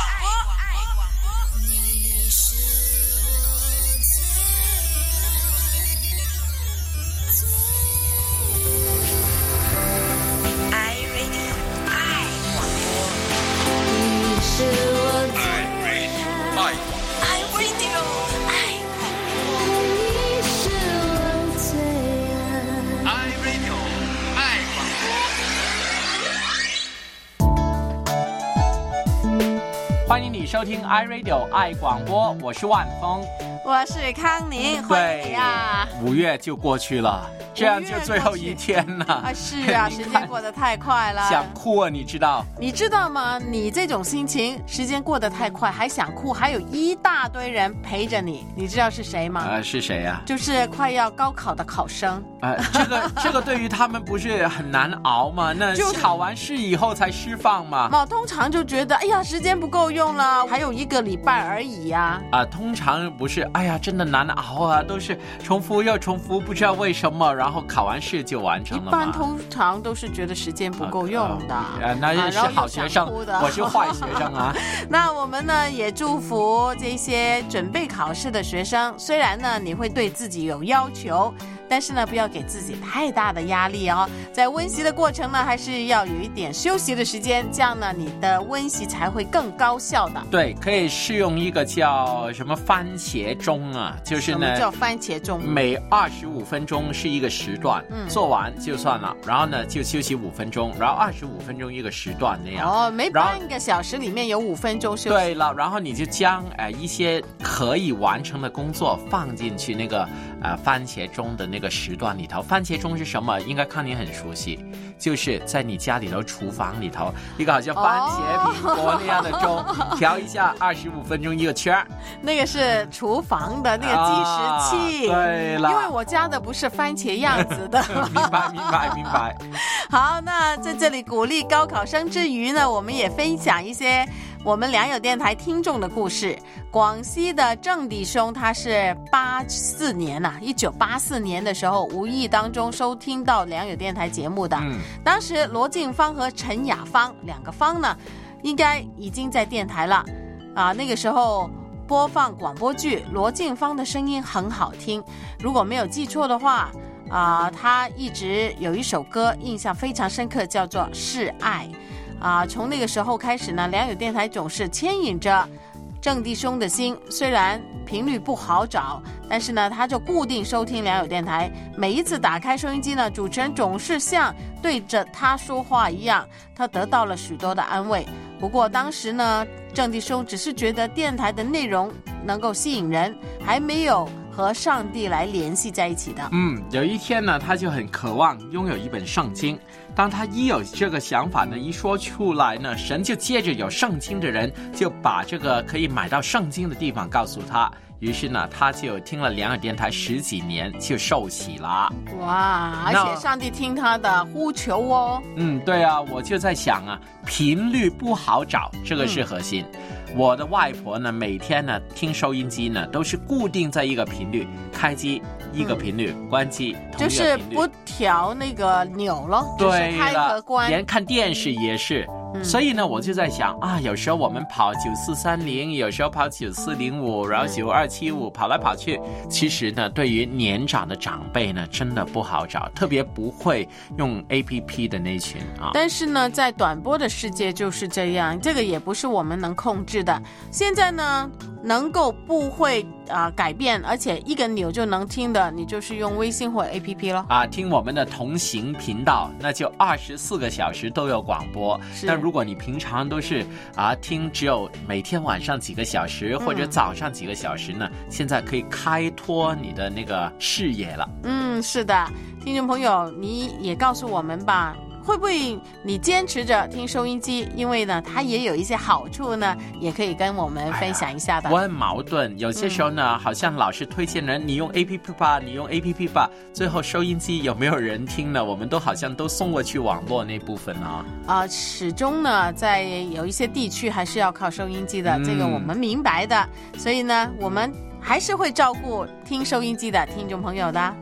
欢迎你收听 iRadio 爱广播，我是万峰， 我是康宁，欢迎你啊 ！5月就过去了，这样就最后一天了。 是啊，时间过得太快了， 想哭啊！你知道吗？你这种心情，时间过得太快，还想哭，还有一大堆人陪着你，你知道是谁吗？ 是谁呀？ 就是快要高考的考生。 这个对于他们不是很难熬吗？那考完试以后才释放吗？ 通常就觉得，哎呀，时间不够用了，还有1个礼拜而已呀。 通常不是，哎呀，真的难熬啊，都是重复又重复，不知道为什么，然后考完试就完成了吗？ 一般通常都是觉得时间不够用的。 那是好学生，我是坏学生啊。 那我们呢也祝福这些准备考试的学生，虽然呢你会对自己有要求，但是呢不要给自己太大的压力哦。在温习的过程呢，还是要有一点休息的时间，这样呢你的温习才会更高效的。 对，可以试用一个叫什么番茄钟啊，就是呢， 什么叫番茄钟？ 每25分钟是一个时段，做完就算了，然后呢就休息5分钟，然后25分钟一个时段那样。 每半个小时里面有5分钟休息。 对了，然后你就将一些可以完成的工作放进去那个番茄钟的那个时段里头。番茄钟是什么？应该看你很熟悉，就是在你家里头厨房里头一个好像番茄苹果那样的钟，调一下25分钟一个圈。 那个是厨房的那个计时器。 对了， 因为我家的不是番茄样子的。 明白。 好，那在这里鼓励高考生之余呢，我们也分享一些我们良友电台听众的故事。广西的郑弟兄，他是1984年的时候无意当中收听到良友电台节目的。当时罗静芳和陈雅芳2个芳呢应该已经在电台了那个时候播放广播剧，罗静芳的声音很好听，如果没有记错的话他一直有一首歌印象非常深刻，叫做《是爱》从那个时候开始呢，良友电台总是牵引着郑弟兄的心，虽然频率不好找，但是呢他就固定收听良友电台，每一次打开收音机呢，主持人总是像对着他说话一样，他得到了许多的安慰。不过当时呢，郑弟兄只是觉得电台的内容能够吸引人，还没有和上帝来联系在一起的。 有一天呢，他就很渴望拥有一本圣经。当他一有这个想法呢，一说出来呢，神就接着有圣经的人就把这个可以买到圣经的地方告诉他。于是呢，他就听了良友电台10几年，就受洗了。 哇！而且上帝听他的呼求哦。 对啊，我就在想频率不好找，这个是核心。我的外婆呢，每天呢听收音机呢，都是固定在一个频率，开机一个频率，关机同一个频率， 就是不调那个钮了。 对了， 就是开和关， 连看电视也是。所以呢，我就在想有时候我们跑9430，有时候跑9405，然后9275，跑来跑去。其实呢，对于年长的长辈呢，真的不好找，特别不会用 APP 的那群但是呢，在短波的世界就是这样，这个也不是我们能控制的。现在呢，能够不会改变，而且一个钮就能听的，你就是用微信或 APP 咯。 听我们的同行频道，那就24个小时都有广播。那如果你平常都是听只有每天晚上几个小时或者早上几个小时呢，现在可以开拓你的那个视野了。 是的，听众朋友，你也告诉我们吧，会不会你坚持着听收音机？因为呢，它也有一些好处呢，也可以跟我们分享一下的。 我很矛盾，有些时候呢，好像老是推荐人，你用 APP 吧，你用 APP 吧，最后收音机有没有人听呢？我们都好像都送过去网络那部分始终呢，在有一些地区还是要靠收音机的，这个我们明白的。所以呢，我们还是会照顾听收音机的听众朋友的。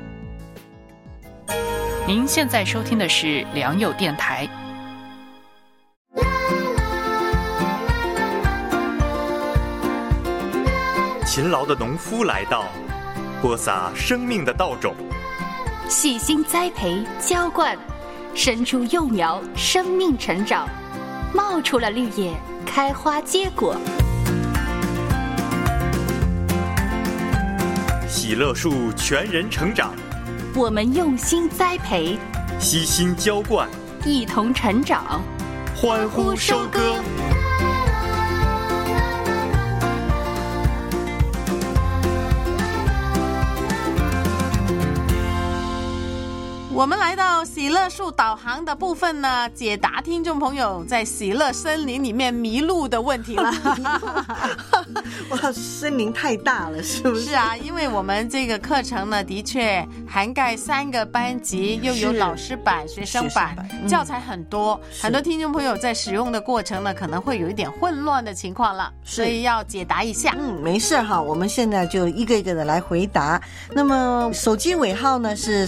您现在收听的是良友电台。 勤劳的农夫来到，播撒生命的稻种， 细心栽培浇灌，生出幼苗，生命成长，冒出了绿叶，开花结果。 喜乐树全人成长， 我们用心栽培， 悉心浇灌， 一同成长， 欢呼收割。 我们来到喜乐树导航的部分呢，解答听众朋友在喜乐森林里面迷路的问题了。 哇，森林太大了，是不是？ 是啊，因为我们这个课程呢，的确涵盖3个班级，又有老师版、学生版，教材很多，很多听众朋友在使用的过程呢，可能会有一点混乱的情况了，所以要解答一下。 没事哈，我们现在就一个一个的来回答。那么手机尾号呢是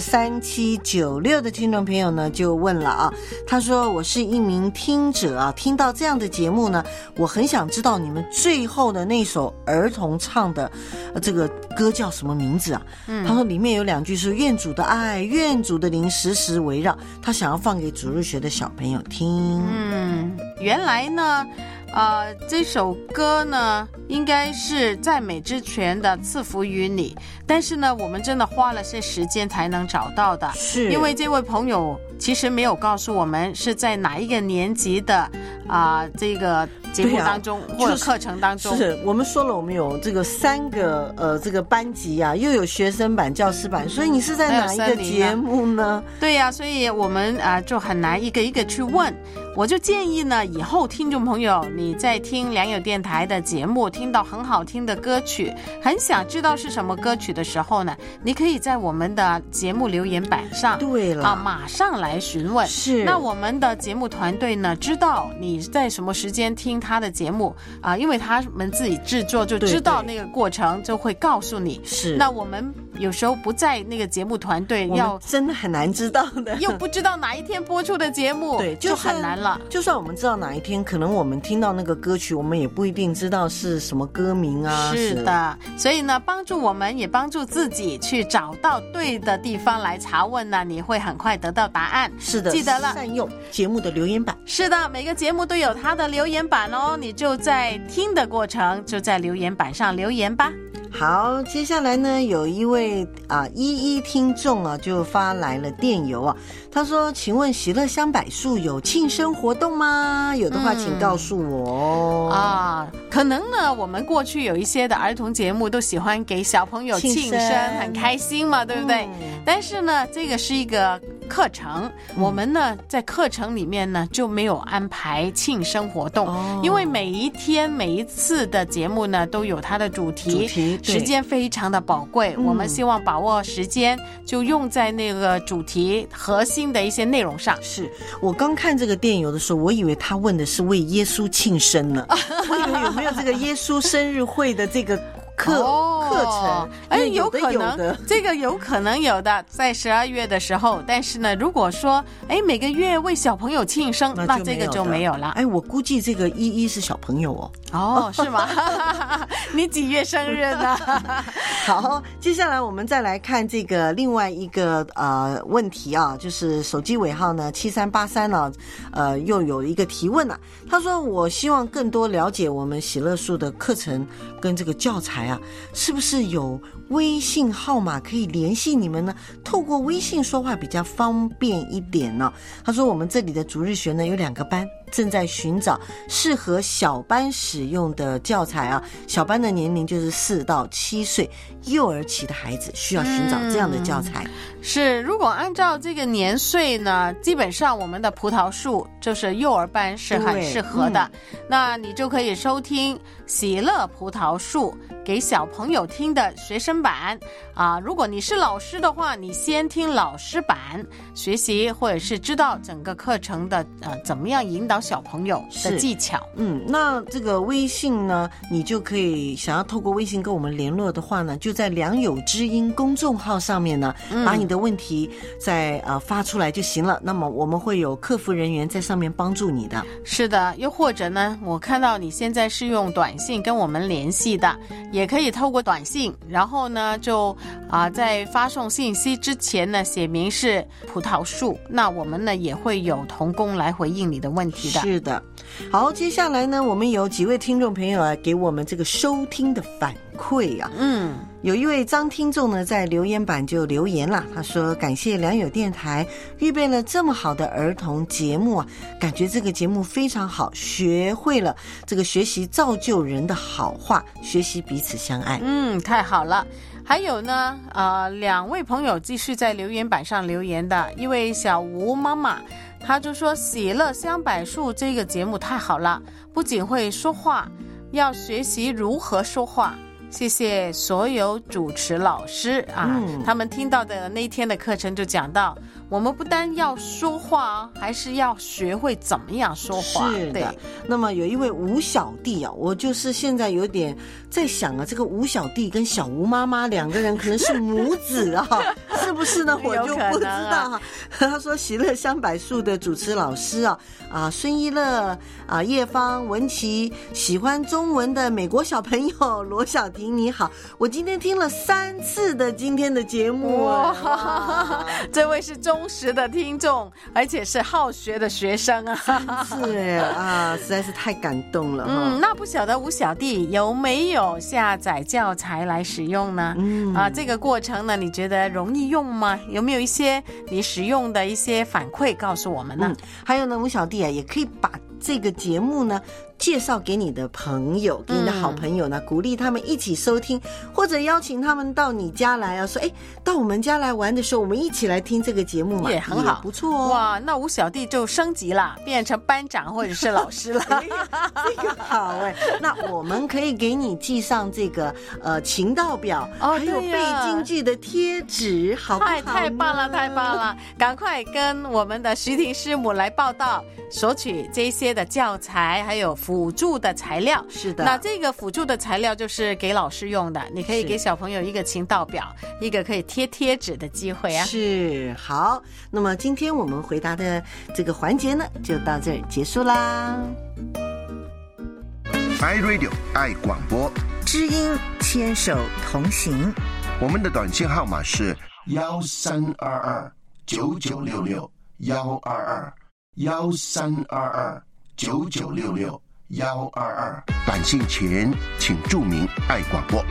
3796的听众朋友呢就问了啊，他说我是一名听者啊，听到这样的节目呢，我很想知道你们最后的那首儿童唱的这个歌叫什么名字啊？他说里面有2句是愿主的爱，愿主的灵时时围绕，他想要放给主日学的小朋友听。 原来呢这首歌呢应该是赞美之泉的赐福于你，但是呢我们真的花了些时间才能找到的， 是因为这位朋友其实没有告诉我们是在哪一个年级的这个节目当中、或者课程当中。 是我们说了，我们有这个3个这个班级啊，又有学生版、教师版，所以你是在哪一个节目呢？ 对呀，所以我们就很难一个一个去问。我就建议呢，以后听众朋友你在听良友电台的节目，听到很好听的歌曲，很想知道是什么歌曲的时候呢，你可以在我们的节目留言板上， 对了马上来询问。 是， 那我们的节目团队呢，知道你在什么时间听他的节目因为他们自己制作就知道那个过程，就会告诉你。 是， 那我们有时候不在那个节目团队，要真的很难知道的， 又不知道哪一天播出的节目， 对， 就很难了。 就算我们知道哪一天，可能我们听到那个歌曲，我们也不一定知道是什么歌名啊。 是的，所以呢，帮助我们也帮助自己去找到对的地方来查问呢，你会很快得到答案。 是的， 记得了， 善用节目的留言板。 是的，每个节目都有它的留言板哦，你就在听的过程就在留言板上留言吧。 好，接下来呢，有一位依依听众啊，就发来了电邮啊，他说：“请问喜乐乡柏树有庆生活动吗？有的话，请告诉我哦。” 可能呢，我们过去有一些的儿童节目都喜欢给小朋友庆生，很开心嘛，对不对？但是呢，这个是一个课程，我们呢在课程里面呢就没有安排庆生活动，因为每一天每一次的节目呢都有它的主题，时间非常的宝贵，我们希望把握时间就用在那个主题核心的一些内容上。 是我刚看这个电邮的时候，我以为他问的是为耶稣庆生呢，我以为有没有这个耶稣生日会的这个课程， 有可能这个有可能有的，在12月的时候。但是呢，如果说每个月为小朋友庆生，那这个就没有了。 我估计这个依依是小朋友是吗？你几月生日呢？ 好，接下来我们再来看这个另外一个问题啊，就是手机尾号呢7383呢又有一个提问啊，他说我希望更多了解我们喜乐树的课程跟这个教材啊，是不是有微信号码可以联系你们呢？透过微信说话比较方便一点呢。他说我们这里的主日学呢有2个班，正在寻找适合小班使用的教材啊。小班的年龄就是4到7岁，幼儿期的孩子需要寻找这样的教材。 是，如果按照这个年岁呢，基本上我们的葡萄树就是幼儿班是很适合的。那你就可以收听喜乐葡萄树给小朋友听的学生版如果你是老师的话，你先听老师版学习，或者是知道整个课程的怎么样引导小朋友的技巧。 那这个微信呢，你就可以想要透过微信跟我们联络的话呢，就在良友之音公众号上面呢，把你的问题再发出来就行了。那么我们会有客服人员在上面帮助你的。 是的，又或者呢，我看到你现在是用短信跟我们联系的，也可以透过短信，然后呢就在发送信息之前呢写明是葡萄树，那我们呢也会有同工来回应你的问题的。 是的。好，接下来呢，我们有几位听众朋友给我们这个收听的反馈啊。有一位张听众呢在留言板就留言了，他说感谢良友电台预备了这么好的儿童节目啊，感觉这个节目非常好，学会了这个学习造就人的好话，学习彼此相爱。 太好了。还有呢2位朋友继续在留言板上留言的，一位小吴妈妈，她就说喜乐相柏树这个节目太好了，不仅会说话，要学习如何说话。谢谢所有主持老师他们听到的那一天的课程就讲到，我们不单要说话还是要学会怎么样说话。 是的。那么有一位吴小弟我就是现在有点在想这个吴小弟跟小吴妈妈两个人可能是母子是不是呢？我就不知道他说喜乐相柏树的主持老师孙一乐叶芳文琪，喜欢中文的美国小朋友罗小婷你好，我今天听了3次的今天的节目。 哇，这位是忠实的听众，而且是好学的学生是实在是太感动了。 那不晓得吴小弟有没有下载教材来使用呢？这个过程呢，你觉得容易用吗？有没有一些你使用的一些反馈告诉我们呢？ 还有呢，吴小弟也可以把这个节目呢介绍给你的朋友，给你的好朋友呢，鼓励他们一起收听，或者邀请他们到你家来说到我们家来玩的时候，我们一起来听这个节目嘛， 也很好， 也不错哇，那吴小弟就升级了，变成班长或者是老师了。 这个好那我们可以给你寄上这个情道表，还有背京剧的贴纸，好不好？ 太棒了，太棒了！赶快跟我们的徐婷师母来报道，索取这些的教材，还有辅助的材料。 是的， 那这个辅助的材料就是给老师用的，你可以给小朋友一个情道表，一个可以贴纸的机会是。好，那么今天我们回答的这个环节呢，就到这儿结束啦。 iRadio 爱广播， 知音牵手同行。 我们的短信号码是13229966，13229966，短信前请注明爱广播。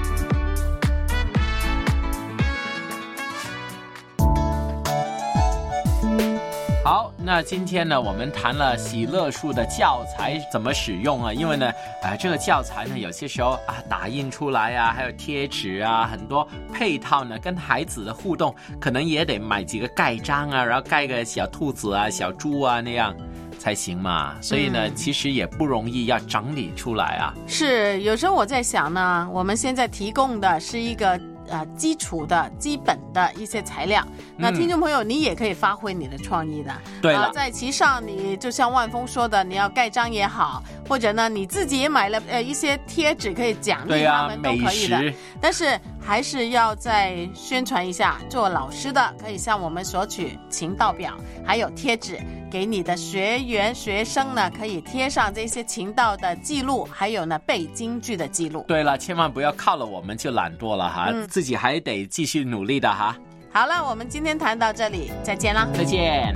好，那今天呢，我们谈了喜乐树的教材怎么使用因为呢，这个教材呢，有些时候打印出来还有贴纸很多配套呢，跟孩子的互动，可能也得买几个盖章然后盖个小兔子小猪那样才行嘛，所以呢，其实也不容易要整理出来是，有时候我在想呢，我们现在提供的是一个基础的基本的一些材料，那听众朋友你也可以发挥你的创意的。 对了， 在其上你就像万峰说的，你要盖章也好，或者呢你自己也买了一些贴纸可以奖励他们都可以的。但是还是要再宣传一下，做老师的可以向我们索取情道表还有贴纸，给你的学员学生呢可以贴上这些情道的记录，还有呢背京剧的记录。 对了，千万不要靠了我们就懒惰了自己还得继续努力的好了，我们今天谈到这里，再见啦， 再见。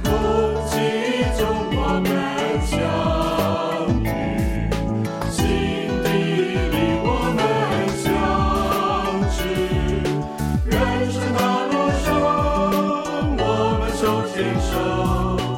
人生大路上，我们手牵手。